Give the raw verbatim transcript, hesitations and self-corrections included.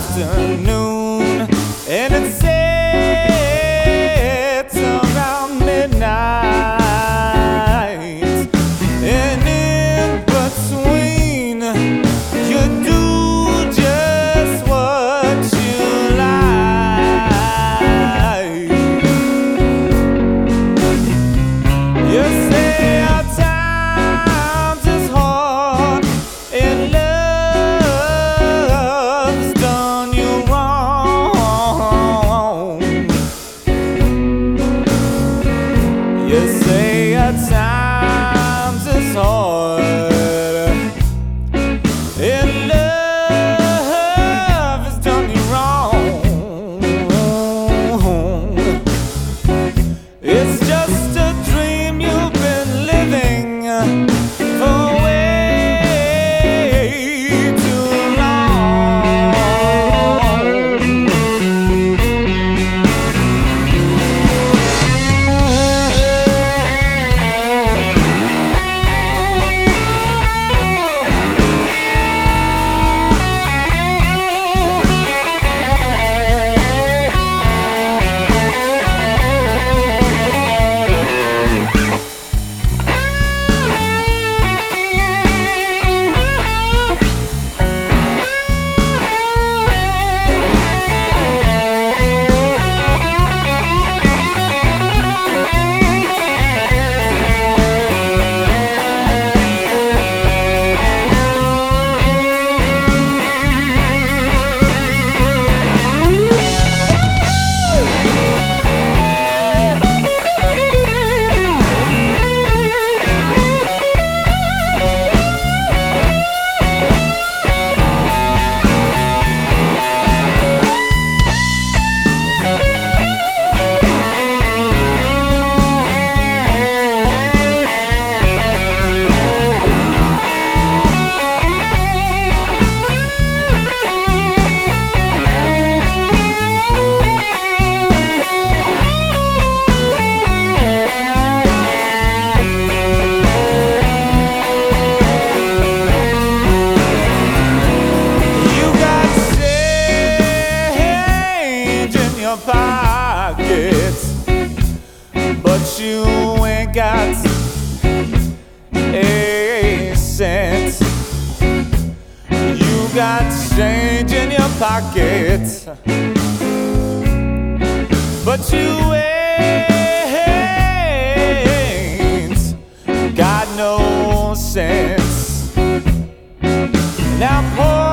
afternoon, and it sets around midnight, and in between you do just what you like. You say our times is hard and love's done you wrong. You say our times is hard and love has done you wrong. It's just a dream you've been living for way too long. Pockets, but you ain't got a cent. You got change in your pocket, but you ain't got no sense. Now, poor